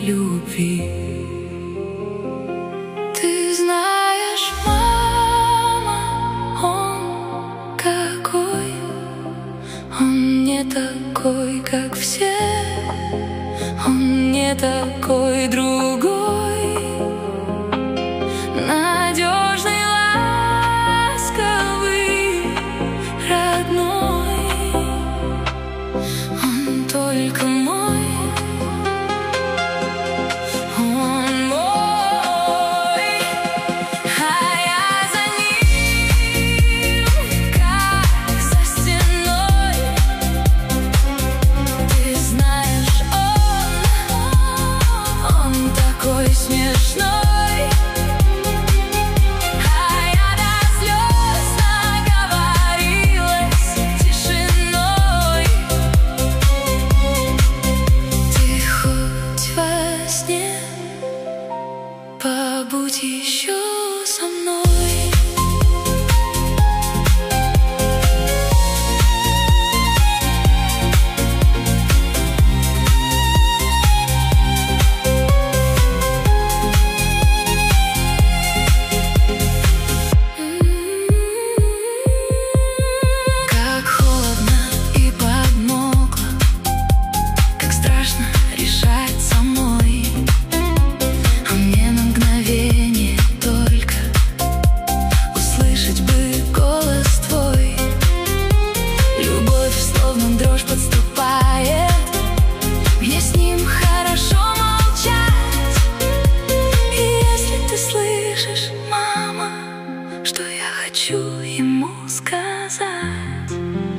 любви. Ты знаешь, мама, он какой, он не такой, как все, он не такой, другой, надежный, ласковый, родной. Он только мой, он мой, а я за ним, как за стеной. Ты знаешь, он такой смешной. Побудь еще со мной. Как холодно и подмокло, как страшно решать самой. Дрожь подступает, мне с ним хорошо молчать. И если ты слышишь, мама, что я хочу ему сказать.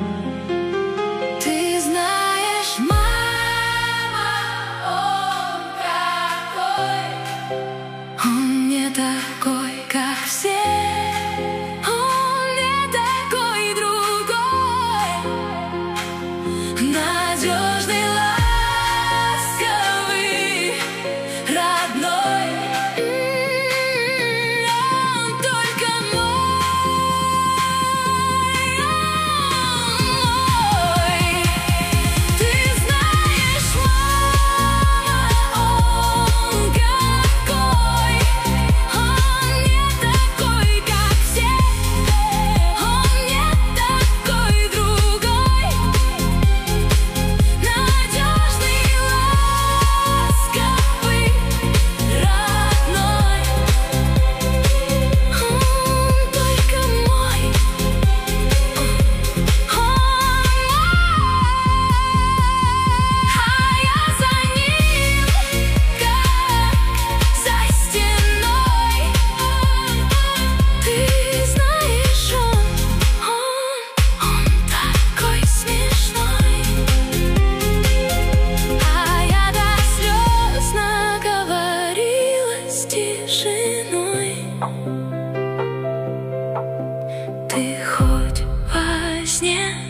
Ты знаешь, мама, он какой, он не такой, как все. Надежный, ласковый, родной. Он только мой. Ты знаешь, мама, он какой, он не такой, как все, он не такой, другой. Ты хоть во сне